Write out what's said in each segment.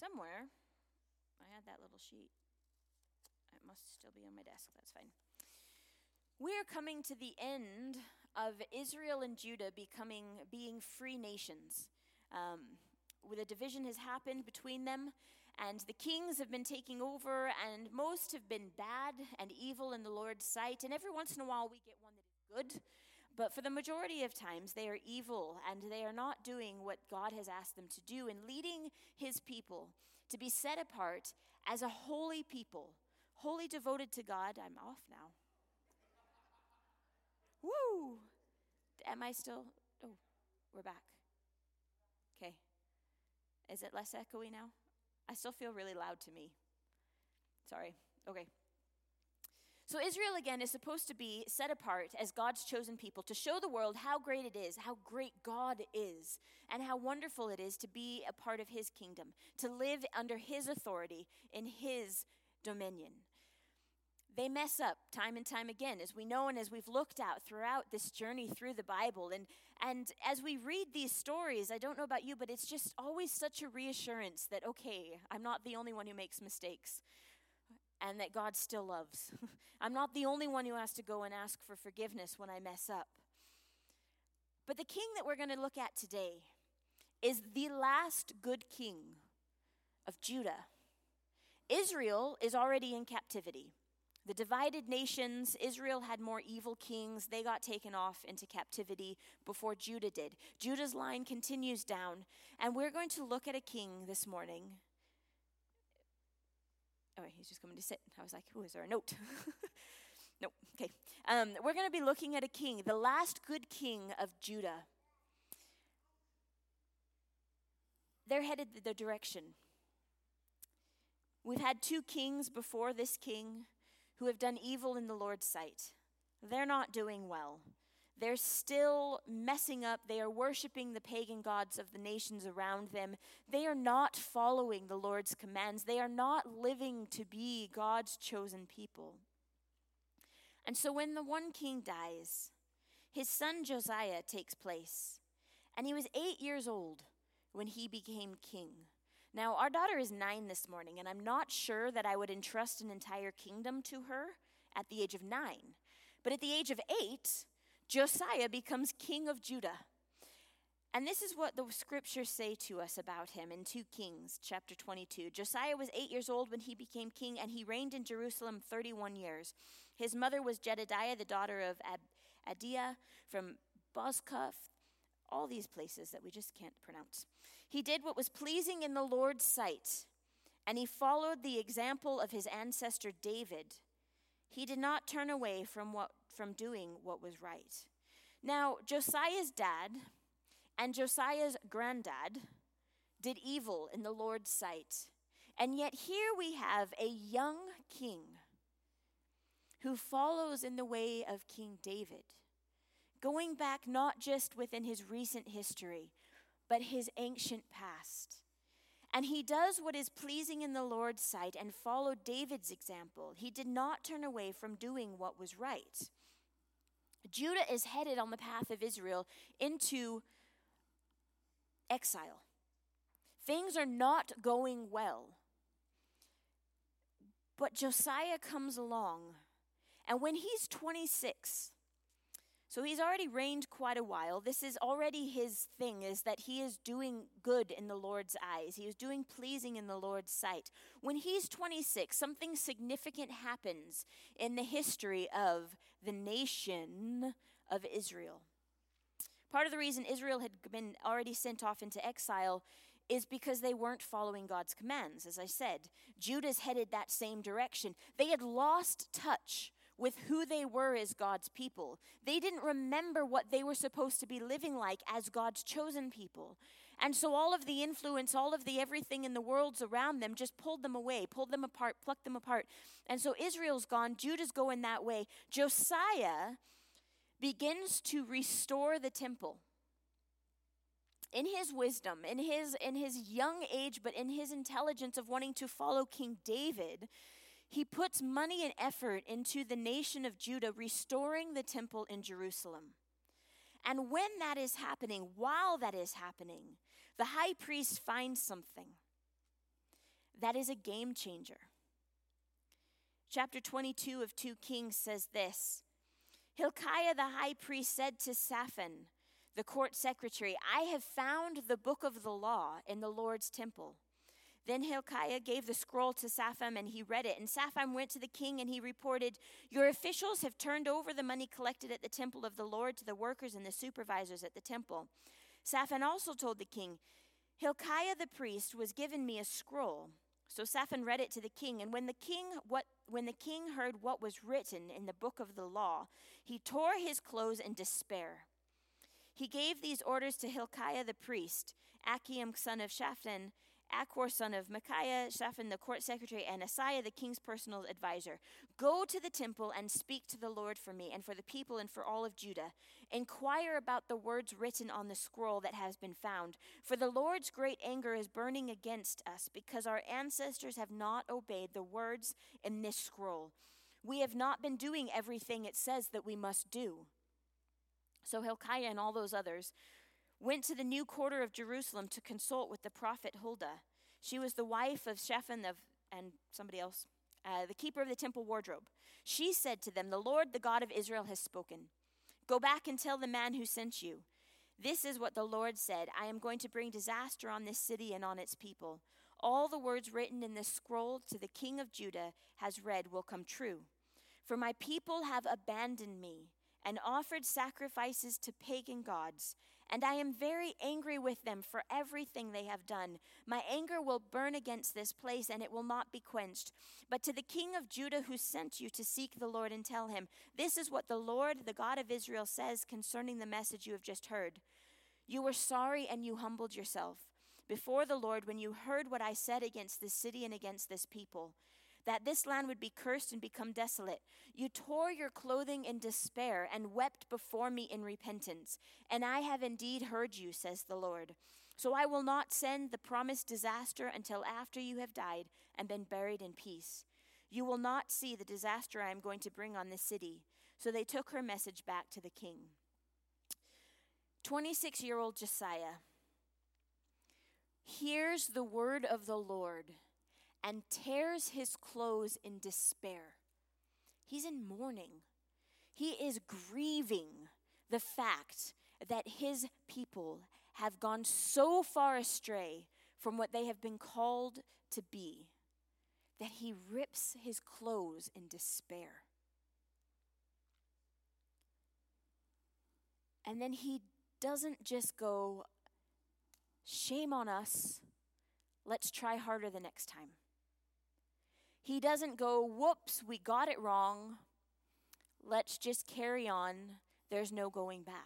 somewhere, I had that little sheet. It must still be on my desk. That's fine. We're coming to the end of Israel and Judah being free nations. Where the division has happened between them, and the kings have been taking over, and most have been bad and evil in the Lord's sight. And every once in a while we get one that is good, but for the majority of times they are evil, and they are not doing what God has asked them to do in leading his people to be set apart as a holy people, wholly devoted to God. I'm off now. Woo! Am I still? Oh, we're back. Okay. Is it less echoey now? I still feel really loud to me. Sorry. Okay. So Israel, again, is supposed to be set apart as God's chosen people to show the world how great it is, how great God is, and how wonderful it is to be a part of his kingdom, to live under his authority in his dominion. They mess up time and time again, as we know and as we've looked at throughout this journey through the Bible. And as we read these stories, I don't know about you, but it's just always such a reassurance that, okay, I'm not the only one who makes mistakes and that God still loves. I'm not the only one who has to go and ask for forgiveness when I mess up. But the king that we're going to look at today is the last good king of Judah. Israel is already in captivity. The divided nations, Israel had more evil kings. They got taken off into captivity before Judah did. Judah's line continues down, and we're going to look at a king this morning. Oh, he's just coming to sit. I was like, oh, is there a note? Nope, okay. We're going to be looking at a king, the last good king of Judah. They're headed the direction. We've had two kings before this king who have done evil in the Lord's sight. They're not doing well. They're still messing up. They are worshiping the pagan gods of the nations around them. They are not following the Lord's commands. They are not living to be God's chosen people. And so when the one king dies, his son Josiah takes place. And he was 8 years old when he became king. Now, our daughter is 9 this morning, and I'm not sure that I would entrust an entire kingdom to her at the age of 9. But at the age of 8, Josiah becomes king of Judah. And this is what the scriptures say to us about him in 2 Kings chapter 22. Josiah was 8 years old when he became king, and he reigned in Jerusalem 31 years. His mother was Jedidiah, the daughter of Adiah from Bozkath. All these places that we just can't pronounce. He did what was pleasing in the Lord's sight, and he followed the example of his ancestor David. He did not turn away from doing what was right. Now, Josiah's dad and Josiah's granddad did evil in the Lord's sight. And yet here we have a young king who follows in the way of King David, going back not just within his recent history, but his ancient past. And he does what is pleasing in the Lord's sight and followed David's example. He did not turn away from doing what was right. Judah is headed on the path of Israel into exile. Things are not going well. But Josiah comes along, and when he's 26, so he's already reigned quite a while. This is already his thing, is that he is doing good in the Lord's eyes. He is doing pleasing in the Lord's sight. When he's 26, something significant happens in the history of the nation of Israel. Part of the reason Israel had been already sent off into exile is because they weren't following God's commands. As I said, Judah's headed that same direction. They had lost touch with who they were as God's people. They didn't remember what they were supposed to be living like as God's chosen people. And so all of the influence, all of the everything in the worlds around them just pulled them away, pulled them apart, plucked them apart. And so Israel's gone, Judah's going that way. Josiah begins to restore the temple. In his wisdom, in his young age, but in his intelligence of wanting to follow King David, he puts money and effort into the nation of Judah, restoring the temple in Jerusalem. And when that is happening, while that is happening, the high priest finds something. that is a game changer. Chapter 22 of 2 Kings says this: Hilkiah the high priest said to Shaphan, the court secretary, I have found the book of the law in the Lord's temple. Then Hilkiah gave the scroll to Shaphan, and he read it. And Shaphan went to the king, and he reported, Your officials have turned over the money collected at the temple of the Lord to the workers and the supervisors at the temple. Shaphan also told the king, Hilkiah the priest was given me a scroll. So Shaphan read it to the king, and when the king heard what was written in the book of the law, he tore his clothes in despair. He gave these orders to Hilkiah the priest, Achiam son of Shaphan, Achor son of Micaiah, Shaphan the court secretary, and Asaiah the king's personal advisor. Go to the temple and speak to the Lord for me and for the people and for all of Judah. Inquire about the words written on the scroll that has been found. For the Lord's great anger is burning against us because our ancestors have not obeyed the words in this scroll. We have not been doing everything it says that we must do. So Hilkiah and all those others went to the new quarter of Jerusalem to consult with the prophet Huldah. She was the wife of Shaphan and somebody else, the keeper of the temple wardrobe. She said to them, The Lord, the God of Israel, has spoken. Go back and tell the man who sent you. This is what the Lord said. I am going to bring disaster on this city and on its people. All the words written in this scroll to the king of Judah has read will come true. For my people have abandoned me and offered sacrifices to pagan gods, and I am very angry with them for everything they have done. My anger will burn against this place, and it will not be quenched. But to the king of Judah who sent you to seek the Lord and tell him, This is what the Lord, the God of Israel, says concerning the message you have just heard. You were sorry and you humbled yourself before the Lord when you heard what I said against this city and against this people, that this land would be cursed and become desolate. You tore your clothing in despair and wept before me in repentance. And I have indeed heard you, says the Lord. So I will not send the promised disaster until after you have died and been buried in peace. You will not see the disaster I am going to bring on this city. So they took her message back to the king. 26-year-old Josiah hears the word of the Lord and tears his clothes in despair. He's in mourning. He is grieving the fact that his people have gone so far astray from what they have been called to be that he rips his clothes in despair. And then he doesn't just go, shame on us, let's try harder the next time. He doesn't go, whoops, we got it wrong, let's just carry on, there's no going back.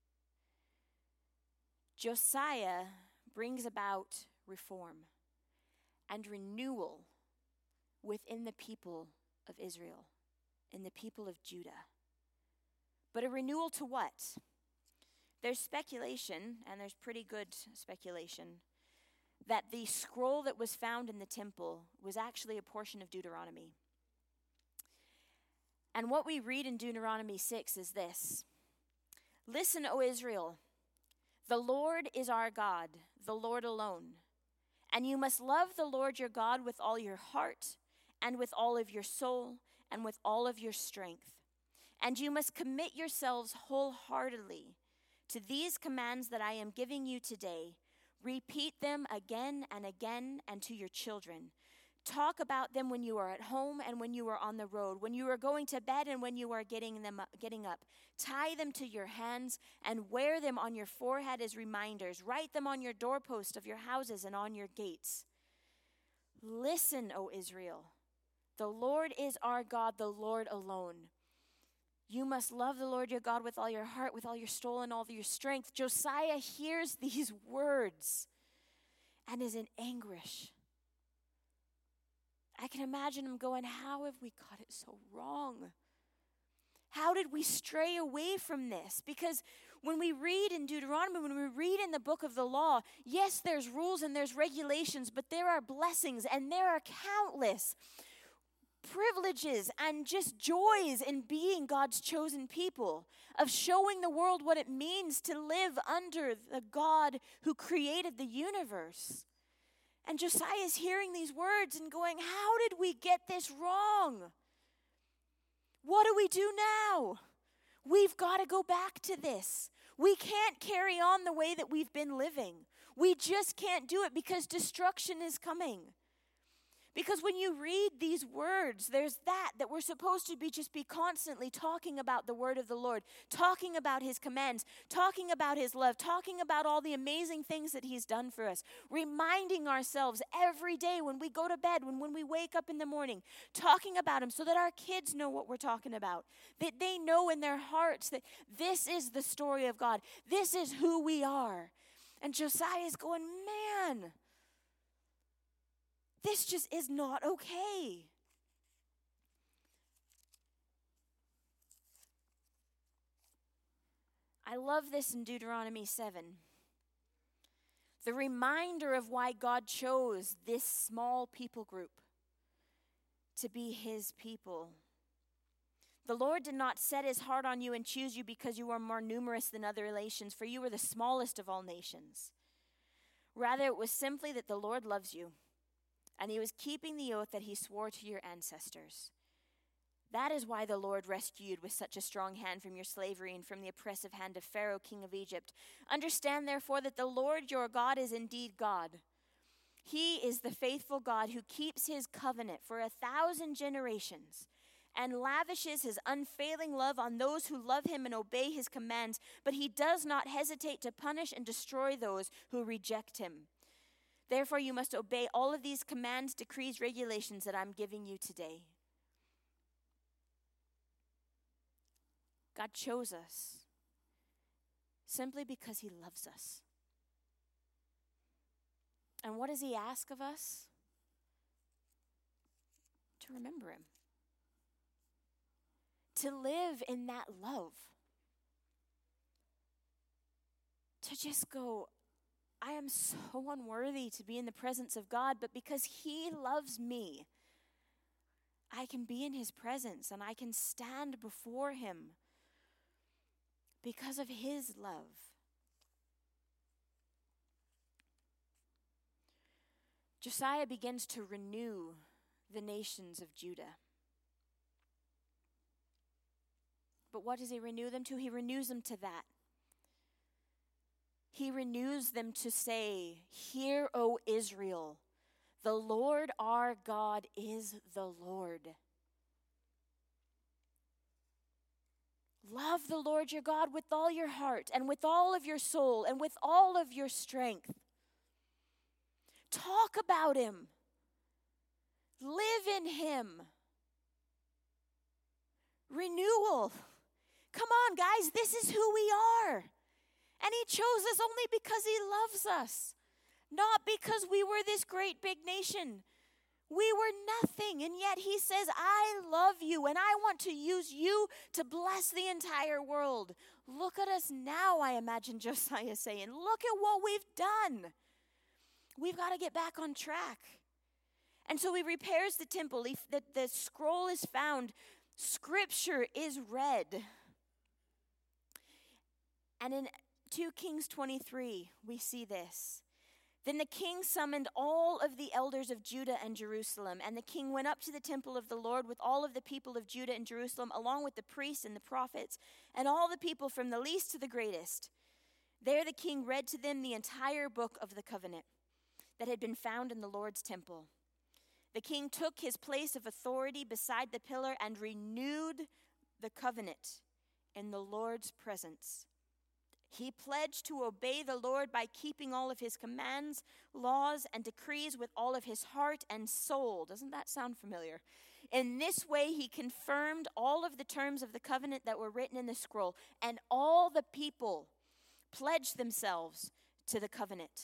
Josiah brings about reform and renewal within the people of Israel, in the people of Judah. But a renewal to what? There's speculation, and there's pretty good speculation, that the scroll that was found in the temple was actually a portion of Deuteronomy. And what we read in Deuteronomy 6 is this: Listen, O Israel, the Lord is our God, the Lord alone. And you must love the Lord your God with all your heart, and with all of your soul, and with all of your strength. And you must commit yourselves wholeheartedly to these commands that I am giving you today. Repeat them again and again, and to your children. Talk about them when you are at home and when you are on the road, when you are going to bed and when you are getting up. Tie them to your hands and wear them on your forehead as reminders. Write them on your doorpost of your houses and on your gates. Listen, O Israel, the Lord is our God, the Lord alone. You must love the Lord your God with all your heart, with all your soul, and all your strength. Josiah hears these words and is in anguish. I can imagine him going, how have we got it so wrong? How did we stray away from this? Because when we read in Deuteronomy, when we read in the book of the law, yes, there's rules and there's regulations, but there are blessings and there are countless privileges and just joys in being God's chosen people, of showing the world what it means to live under the God who created the universe. And Josiah is hearing these words and going, how did we get this wrong? What do we do now? We've got to go back to this. We can't carry on the way that we've been living. We just can't do it because destruction is coming. Because when you read these words, there's that we're supposed to be constantly talking about the word of the Lord, talking about his commands, talking about his love, talking about all the amazing things that he's done for us, reminding ourselves every day when we go to bed, when we wake up in the morning, talking about him so that our kids know what we're talking about, that they know in their hearts that this is the story of God. This is who we are. And Josiah is going, man, this just is not okay. I love this in Deuteronomy 7. The reminder of why God chose this small people group to be his people. The Lord did not set his heart on you and choose you because you were more numerous than other nations, for you were the smallest of all nations. Rather, it was simply that the Lord loves you, and he was keeping the oath that he swore to your ancestors. That is why the Lord rescued you with such a strong hand from your slavery and from the oppressive hand of Pharaoh, king of Egypt. Understand, therefore, that the Lord your God is indeed God. He is the faithful God who keeps his covenant for 1,000 generations and lavishes his unfailing love on those who love him and obey his commands, but he does not hesitate to punish and destroy those who reject him. Therefore, you must obey all of these commands, decrees, regulations that I'm giving you today. God chose us simply because he loves us. And what does he ask of us? To remember him. To live in that love. To just go, I am so unworthy to be in the presence of God, but because he loves me, I can be in his presence and I can stand before him because of his love. Josiah begins to renew the nations of Judah. But what does he renew them to? He renews them to that. He renews them to say, "Hear, O Israel, the Lord our God is the Lord. Love the Lord your God with all your heart and with all of your soul and with all of your strength. Talk about him. Live in him. Renewal. Come on, guys, this is who we are. And he chose us only because he loves us, not because we were this great big nation. We were nothing, and yet he says, I love you, and I want to use you to bless the entire world. Look at us now, I imagine Josiah saying. Look at what we've done. We've got to get back on track. And so he repairs the temple. The scroll is found. Scripture is read. And in 2 Kings 23, we see this. Then the king summoned all of the elders of Judah and Jerusalem, and the king went up to the temple of the Lord with all of the people of Judah and Jerusalem, along with the priests and the prophets, and all the people from the least to the greatest. There the king read to them the entire book of the covenant that had been found in the Lord's temple. The king took his place of authority beside the pillar and renewed the covenant in the Lord's presence. He pledged to obey the Lord by keeping all of his commands, laws, and decrees with all of his heart and soul. Doesn't that sound familiar? In this way, he confirmed all of the terms of the covenant that were written in the scroll, and all the people pledged themselves to the covenant.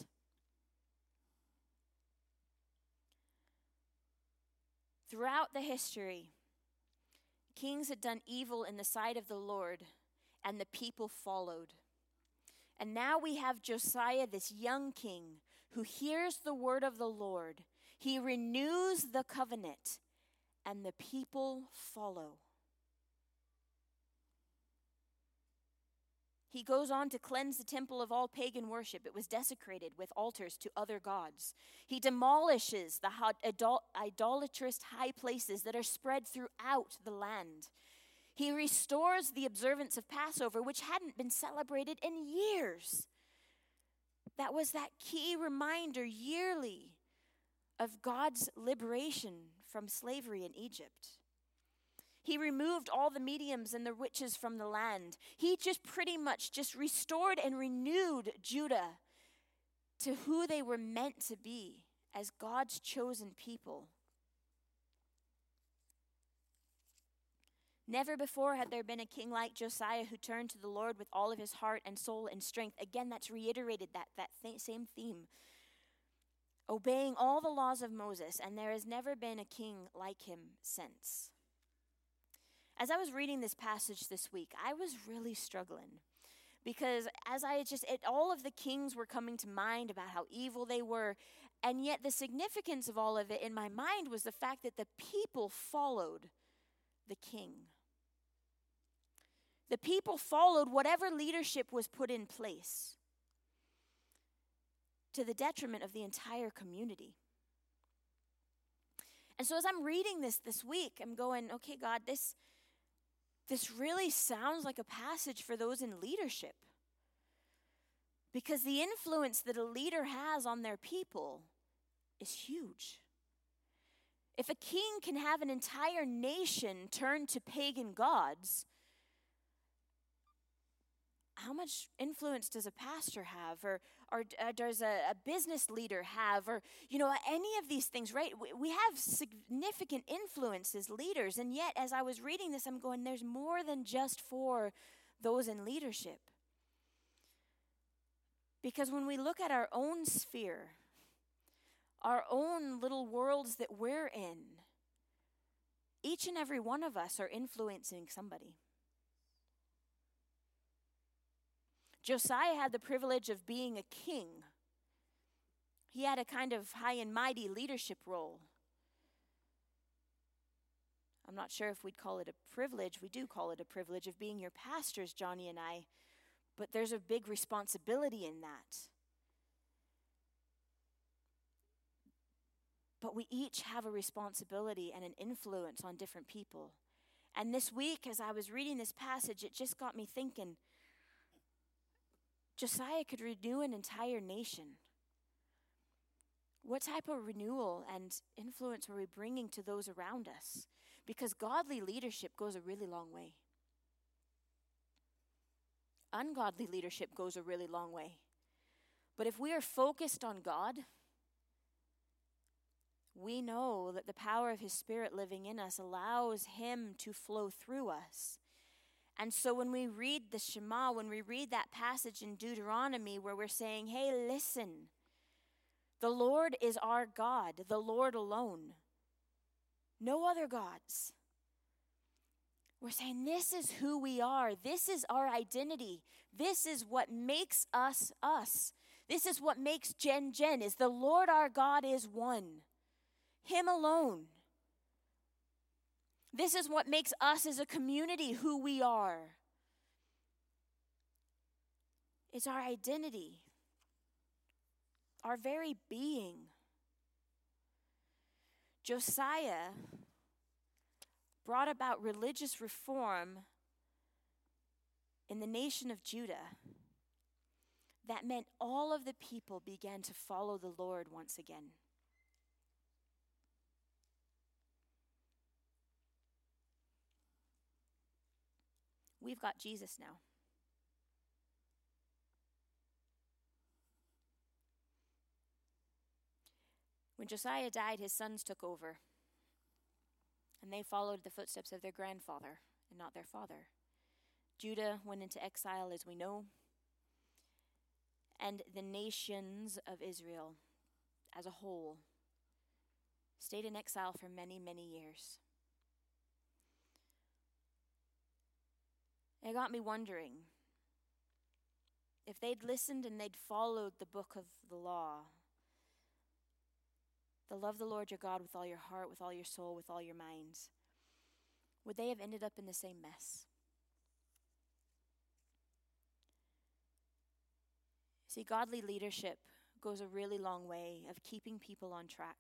Throughout the history, kings had done evil in the sight of the Lord, and the people followed. And now we have Josiah, this young king, who hears the word of the Lord. He renews the covenant, and the people follow. He goes on to cleanse the temple of all pagan worship. It was desecrated with altars to other gods. He demolishes the idolatrous high places that are spread throughout the land. He restores the observance of Passover, which hadn't been celebrated in years. That was that key reminder yearly of God's liberation from slavery in Egypt. He removed all the mediums and the witches from the land. He just pretty much just restored and renewed Judah to who they were meant to be as God's chosen people. Never before had there been a king like Josiah who turned to the Lord with all of his heart and soul and strength. Again, that's reiterated same theme. Obeying all the laws of Moses, and there has never been a king like him since. As I was reading this passage this week, I was really struggling because all of the kings were coming to mind about how evil they were, and yet the significance of all of it in my mind was the fact that the people followed the king. The people followed whatever leadership was put in place to the detriment of the entire community. And so as I'm reading this week, I'm going, okay, God, this really sounds like a passage for those in leadership. Because the influence that a leader has on their people is huge. If a king can have an entire nation turn to pagan gods, how much influence does a pastor have, or does a business leader have, or any of these things, right? We have significant influence as leaders, and yet as I was reading this, I'm going, there's more than just for those in leadership. Because when we look at our own sphere, our own little worlds that we're in, each and every one of us are influencing somebody. Josiah had the privilege of being a king. He had a kind of high and mighty leadership role. I'm not sure if we'd call it a privilege. We do call it a privilege of being your pastors, Johnny and I. But there's a big responsibility in that. But we each have a responsibility and an influence on different people. And this week, as I was reading this passage, it just got me thinking, Josiah could renew an entire nation. What type of renewal and influence were we bringing to those around us? Because godly leadership goes a really long way. Ungodly leadership goes a really long way. But if we are focused on God, we know that the power of His Spirit living in us allows Him to flow through us. And so when we read the Shema, when we read that passage in Deuteronomy where we're saying, hey, listen, the Lord is our God, the Lord alone. No other gods. We're saying this is who we are. This is our identity. This is what makes us us. This is what makes Jen, is the Lord our God is one. Him alone. This is what makes us as a community who we are. It's our identity, our very being. Josiah brought about religious reform in the nation of Judah that meant all of the people began to follow the Lord once again. We've got Jesus now. When Josiah died, his sons took over, and they followed the footsteps of their grandfather and not their father. Judah went into exile, as we know, and the nations of Israel as a whole stayed in exile for many, many years. It got me wondering if they'd listened and they'd followed the book of the law, the love the Lord your God with all your heart, with all your soul, with all your minds, would they have ended up in the same mess? See, godly leadership goes a really long way of keeping people on track.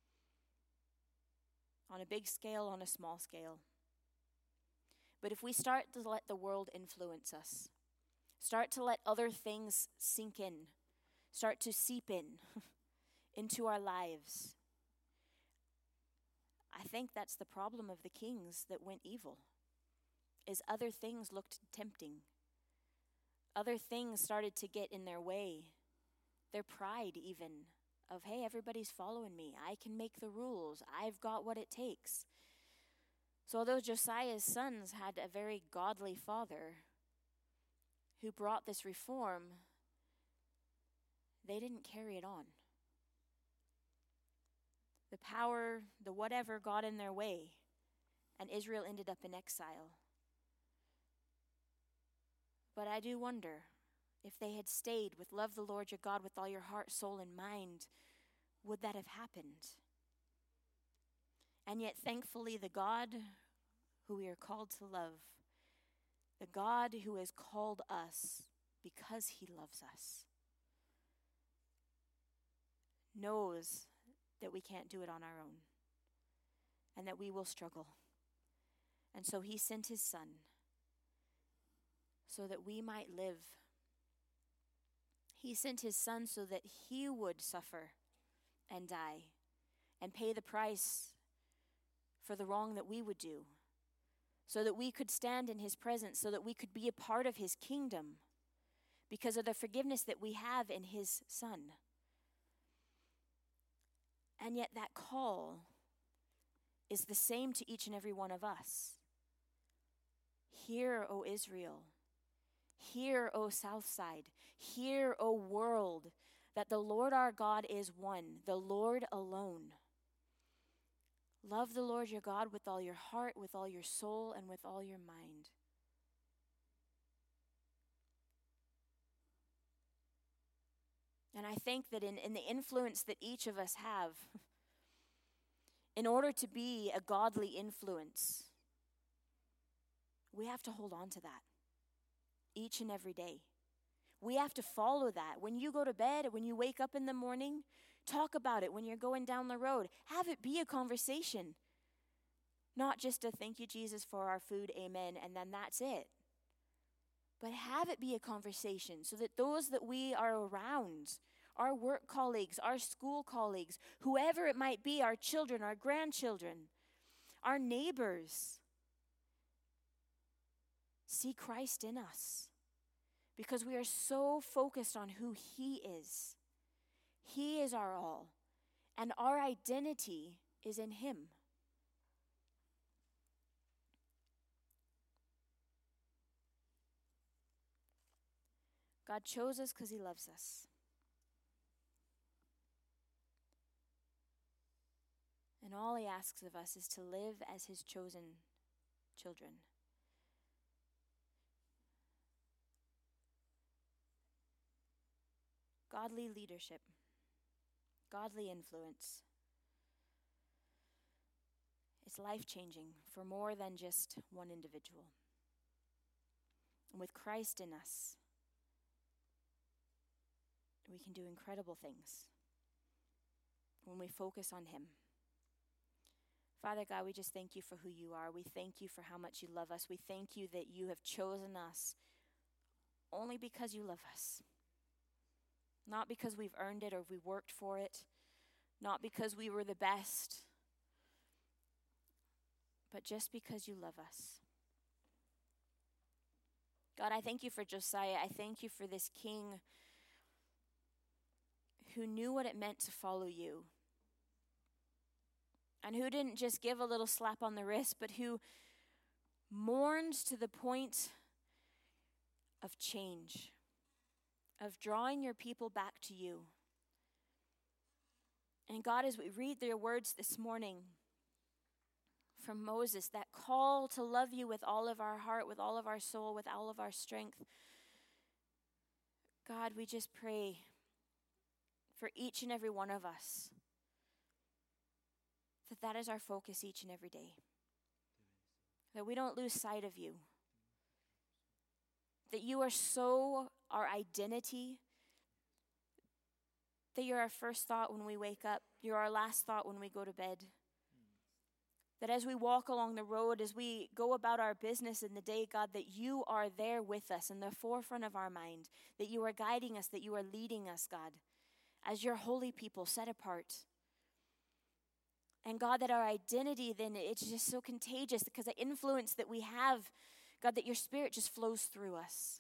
On a big scale, on a small scale. But if we start to let the world influence us, start to let other things sink in, start to seep in into our lives, I think that's the problem of the kings that went evil, is other things looked tempting. Other things started to get in their way. Their pride even, of, hey, everybody's following me. I can make the rules. I've got what it takes. So although Josiah's sons had a very godly father who brought this reform, they didn't carry it on. The power, the whatever got in their way, and Israel ended up in exile. But I do wonder if they had stayed with love the Lord your God with all your heart, soul, and mind, would that have happened? And yet, thankfully, the God who we are called to love, the God who has called us because he loves us, knows that we can't do it on our own and that we will struggle. And so he sent his son so that we might live. He sent his son so that he would suffer and die and pay the price for the wrong that we would do, so that we could stand in his presence, so that we could be a part of his kingdom because of the forgiveness that we have in his son. And yet that call is the same to each and every one of us. Hear, O Israel. Hear, O Southside. Hear, O world, that the Lord our God is one, the Lord alone. Love the Lord your God with all your heart, with all your soul, and with all your mind. And I think that in the influence that each of us have, in order to be a godly influence, we have to hold on to that each and every day. We have to follow that. When you go to bed, when you wake up in the morning, talk about it. When you're going down the road, have it be a conversation. Not just a thank you, Jesus, for our food, amen, and then that's it. But have it be a conversation so that those that we are around, our work colleagues, our school colleagues, whoever it might be, our children, our grandchildren, our neighbors, see Christ in us. Because we are so focused on who he is. He is our all. And our identity is in him. God chose us because he loves us. And all he asks of us is to live as his chosen children. Godly leadership, godly influence. It's life-changing for more than just one individual. And with Christ in us, we can do incredible things when we focus on him. Father God, we just thank you for who you are. We thank you for how much you love us. We thank you that you have chosen us only because you love us. Not because we've earned it or we worked for it. Not because we were the best. But just because you love us. God, I thank you for Josiah. I thank you for this king who knew what it meant to follow you. And who didn't just give a little slap on the wrist, but who mourned to the point of change, of drawing your people back to you. And God, as we read their words this morning from Moses, that call to love you with all of our heart, with all of our soul, with all of our strength, God, we just pray for each and every one of us that is our focus each and every day. That we don't lose sight of you. That you are so our identity, that you're our first thought when we wake up. You're our last thought when we go to bed. That as we walk along the road, as we go about our business in the day, God, that you are there with us in the forefront of our mind, that you are guiding us, that you are leading us, God, as your holy people set apart. And God, that our identity then, it's just so contagious because the influence that we have, God, that your Spirit just flows through us.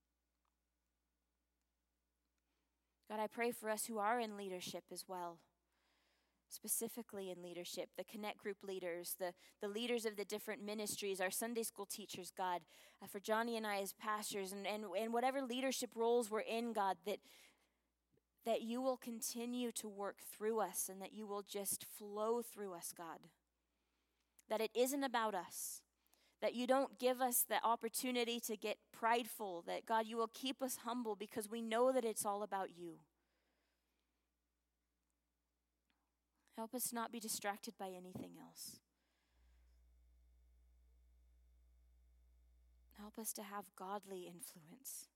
God, I pray for us who are in leadership as well. Specifically in leadership, the Connect group leaders, the leaders of the different ministries, our Sunday school teachers, God, for Johnny and I as pastors, and whatever leadership roles we're in, God, that you will continue to work through us and that you will just flow through us, God. That it isn't about us, that you don't give us the opportunity to get prideful, that, God, you will keep us humble because we know that it's all about you. Help us not be distracted by anything else. Help us to have godly influence.